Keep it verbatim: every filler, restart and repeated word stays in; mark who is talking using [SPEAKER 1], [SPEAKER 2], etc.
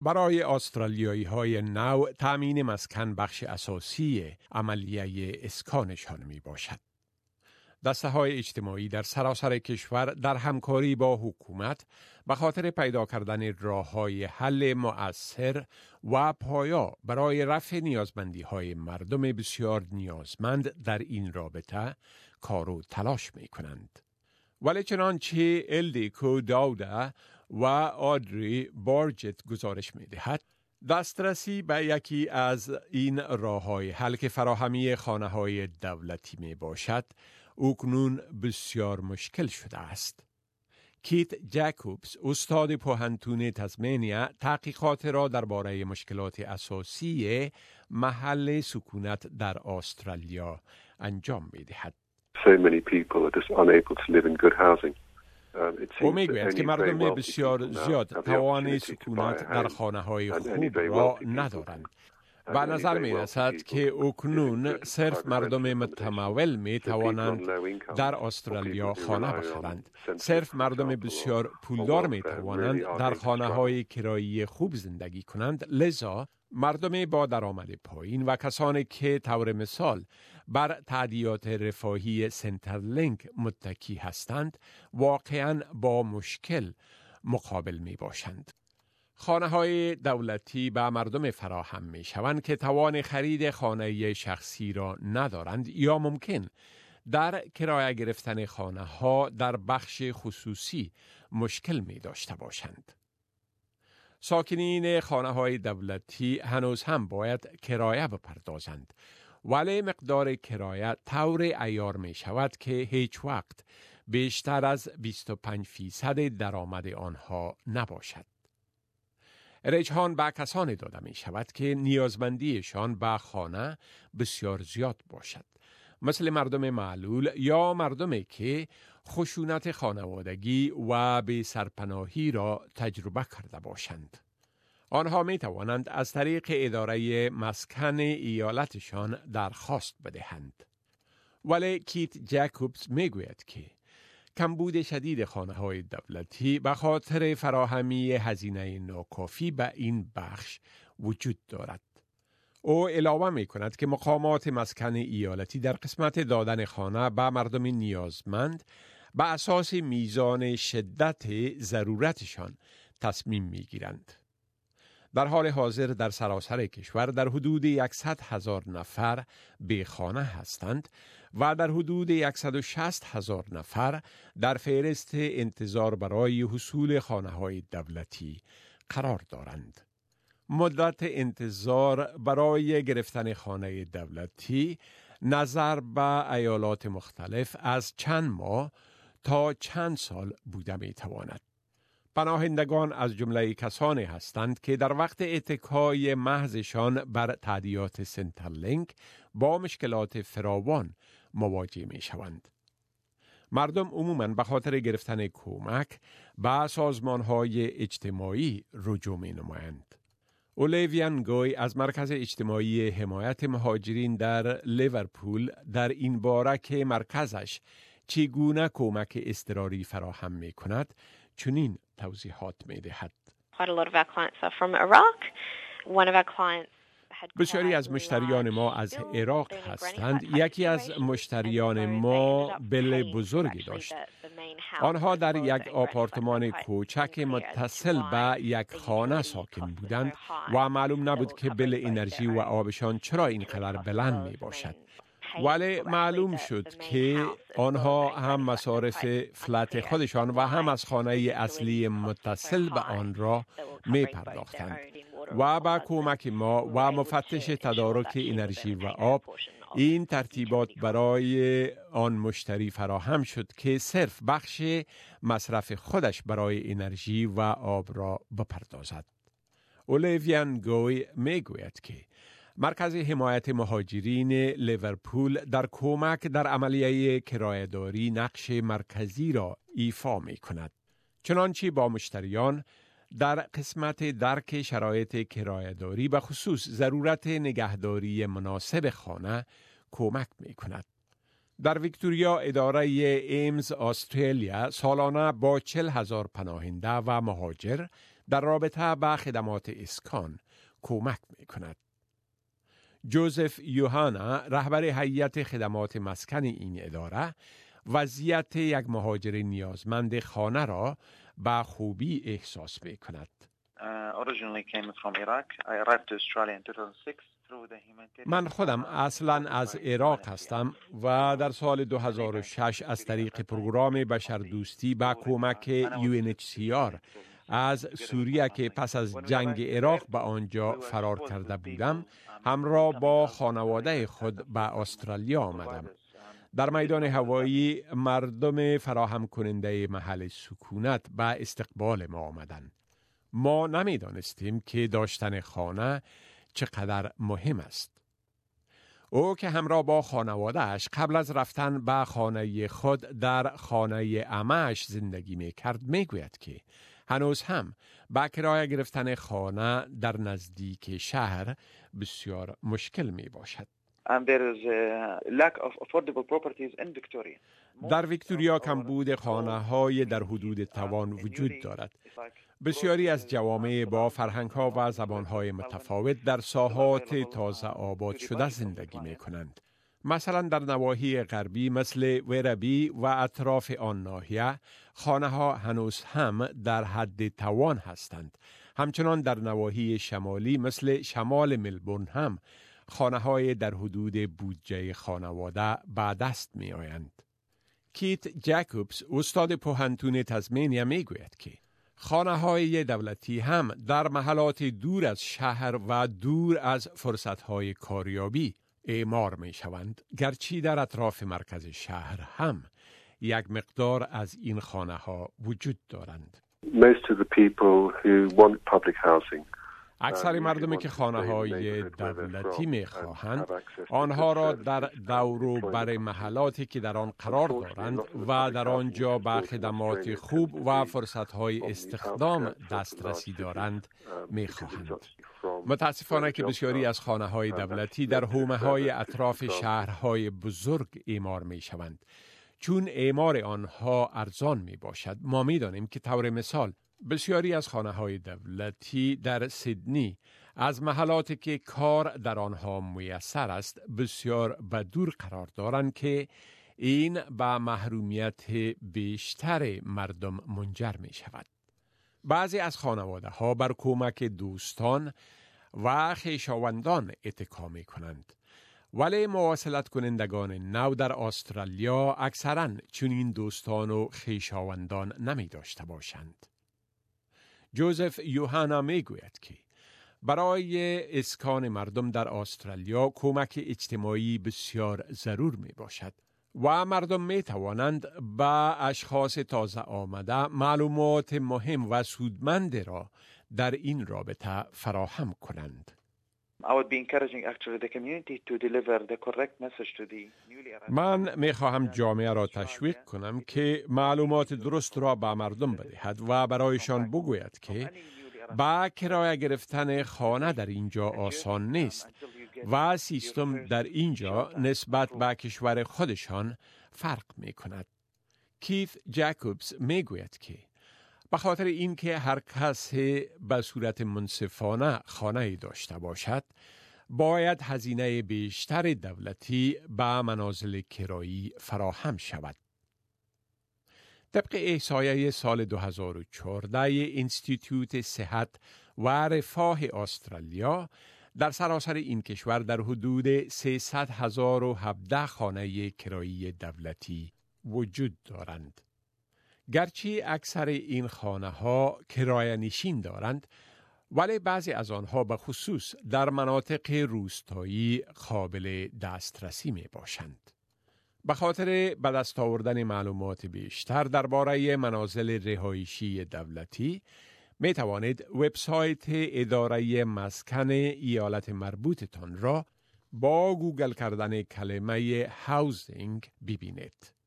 [SPEAKER 1] برای استرالیایی های نو تأمین مسکن بخش اساسی عملیه اسکانشان می باشد. دسته های اجتماعی در سراسر کشور در همکاری با حکومت به خاطر پیدا کردن راه های حل مؤثر و پایا برای رفع نیازمندی های مردم بسیار نیازمند در این رابطه کار و تلاش می کنند. ولی چنانچه الدیکو داوده و آدری بارجت گزارش می دهد، دسترسی به یکی از این راه‌های حل که فراهمی خانه‌های دولتی می باشد، اکنون بسیار مشکل شده است. کیت جاکوبز، استاد پوهنتون تزمینیا، تحقیقات را درباره مشکلات اساسی محل سکونت در استرالیا انجام می دهد.
[SPEAKER 2] So many people are just unable to live in good housing.
[SPEAKER 1] او میگوید که مردم بسیار زیاد توان سکونت در خانه‌های خوب را ندارند. به نظر می رسد که اکنون صرف مردم متمول می توانند در استرالیا خانه بخرند. صرف مردم بسیار پولدار می توانند در خانه‌های کرایی خوب زندگی کنند. لذا مردم با درآمد پایین و کسانی که طور مثال بر تادیات رفاهی سنترلینک متکی هستند واقعاً با مشکل مقابل می باشند. خانه‌های دولتی به مردم فراهم می شوند که توان خرید خانه شخصی را ندارند یا ممکن در کرایه گرفتن خانه‌ها در بخش خصوصی مشکل می داشته باشند. ساکنین خانه‌های دولتی هنوز هم باید کرایه بپردازند، ولی مقدار کرایه طور عیار می شود که هیچ وقت بیشتر از بیست و پنج فیصد درآمد آنها نباشد. رجحان به کسانی داده می شود که نیازمندیشان به خانه بسیار زیاد باشد، مثل مردم معلول یا مردمی که خشونت خانوادگی و بی سرپناهی را تجربه کرده باشند. آنها می توانند از طریق اداره مسکن ایالتشان درخواست بدهند. ولی کیت جاکوبز می گوید که کمبود شدید خانه‌های دولتی به خاطر فراهمی هزینه ناکافی به این بخش وجود دارد. او علاوه می کند که مقامات مسکن ایالتی در قسمت دادن خانه به مردم نیازمند به اساس میزان شدت ضرورتشان تصمیم می گیرند. در حال حاضر در سراسر کشور در حدود صد هزار نفر بی خانه هستند و در حدود صد و شصت هزار نفر در فهرست انتظار برای حصول خانه‌های دولتی قرار دارند. مدت انتظار برای گرفتن خانه دولتی نظر به ایالات مختلف از چند ماه تا چند سال بوده می تواند. پناهندگان از جمله کسانی هستند که در وقت اتکای محضشان بر تادیات سنترلینک با مشکلات فراوان مواجه می شوند. مردم عموماً به خاطر گرفتن کمک به سازمان‌های اجتماعی رجوع می نمایند. اولیویا نگوی از مرکز اجتماعی حمایت مهاجرین در لیورپول در این باره که مرکزش چگونه کمک اضطراری فراهم می کند چنین توضیحات می دهد. بسیاری از مشتریان ما از عراق هستند. یکی از مشتریان ما بل بزرگی داشت. آنها در یک آپارتمان کوچک متصل به یک خانه ساکن بودند و معلوم نبود که بل انرژی و آبشان چرا اینقدر بلند می باشد. ولی معلوم شد که آنها هم مصارف فلت خودشان و هم از خانه اصلی متصل به آن را می پرداختند و با کمک ما و مفتش تدارک انرژی و آب این ترتیبات برای آن مشتری فراهم شد که صرف بخش مصرف خودش برای انرژی و آب را بپردازد. اولیویا نگوی می گوید که مرکز حمایت مهاجرین لیورپول در کمک در عملیه کرایه‌داری نقش مرکزی را ایفا می کند. چنانچه با مشتریان در قسمت درک شرایط کرایه‌داری به خصوص ضرورت نگهداری مناسب خانه کمک می کند. در ویکتوریا اداره ایمز استرالیا سالانه با چهل هزار پناهنده و مهاجر در رابطه با خدمات اسکان کمک می کند. جوزف یوهانا، رهبر هیئت خدمات مسکن این اداره، وضعیت یک مهاجر نیازمند خانه را با خوبی احساس می کند. من خودم اصلاً از عراق هستم و در سال دو هزار و شش از طریق پروگرام بشردوستی با کمک یو ان اچ سی آر از سوریه که پس از جنگ عراق به آنجا فرار کرده بودم، همراه با خانواده خود به استرالیا آمدم. در میدان هوایی مردم فراهم کننده محل سکونت به استقبال ما آمدند. ما نمیدانستیم که داشتن خانه چقدر مهم است. او که همراه با خانواده‌اش قبل از رفتن به خانه خود در خانه عمه‌اش زندگی می کرد می گوید که هنوز هم با کرایه گرفتن خانه در نزدیک شهر بسیار مشکل می باشد.
[SPEAKER 3] And there is a lack of affordable properties in Victoria.
[SPEAKER 1] در ویکتوریا کمبود خانه‌های در حدود توان وجود دارد. بسیاری از جوامع با فرهنگ‌ها و زبان‌های متفاوت در ساحات تازه آباد شده زندگی می‌کنند. مثلا در نواحی غربی مثل ویرابی و اطراف آن ناحیه خانه‌ها هنوز هم در حد توان هستند. همچنان در نواحی شمالی مثل شمال ملبورن هم خانه‌های در حدود بودجه خانواده به دست می‌آیند. کیت جکوبز، استاد پوهنتون تزمینیا، می‌گوید که خانه‌های دولتی هم در محلات دور از شهر و دور از فرصت‌های کاریابی اعمار می‌شوند، گرچه در اطراف مرکز شهر هم یک مقدار از این خانه‌ها وجود دارند.
[SPEAKER 2] Most of the people who want public housing
[SPEAKER 1] اکثر مردمی که خانه‌های دولتی می‌خواهند آنها را در دور و بر محلاتی که در آن قرار دارند و در آنجا به خدمات خوب و فرصت‌های استخدام دسترسی دارند می‌خواهند. متاسفانه که بسیاری از خانه‌های دولتی در حومه‌های اطراف شهرهای بزرگ اعمار می‌شوند. چون اعمار آنها ارزان می‌باشد، ما می‌دانیم که طور مثال بسیاری از خانه‌های دولتی در سیدنی از محلاتی که کار در آنها میسر است بسیار به دور قرار دارند که این به محرومیت بیشتر مردم منجر می شود. بعضی از خانواده ها بر کمک دوستان و خویشاوندان اتکا می کنند. ولی مواصلت کنندگان نو در استرالیا اکثراً چنین دوستان و خویشاوندان نمی داشته باشند. جوزف یوهانا می گوید که برای اسکان مردم در استرالیا کمک اجتماعی بسیار ضرور می باشد و مردم می توانند با اشخاص تازه آمده معلومات مهم و سودمند را در این رابطه فراهم کنند. من می خواهم جامعه را تشویق کنم که معلومات درست را به مردم بدهد و برایشان بگوید که با کرایه گرفتن خانه در اینجا آسان نیست و سیستم در اینجا نسبت به کشور خودشان فرق می کند. کیت جکوبز می گوید که به خاطر اینکه هر کس به صورت منصفانه خانه داشته باشد، باید هزینه بیشتر دولتی به منازل کرایی فراهم شود. طبق احصایه سال دو هزار و چهارده انستیتوت صحت و رفاه استرالیا، در سراسر این کشور در حدود سیصد هزار و هفده خانه کرایی دولتی وجود دارند. گرچه اکثر این خانه ها کرایه نشین دارند، ولی بعضی از آنها به خصوص در مناطق روستایی قابل دسترسی می باشند. به خاطر به دست آوردن معلومات بیشتر درباره منازل رهایشی دولتی می توانید وبسایت اداره مسکن ایالت مربوطتان را با گوگل کردن کلمه هاوزینگ ببینید.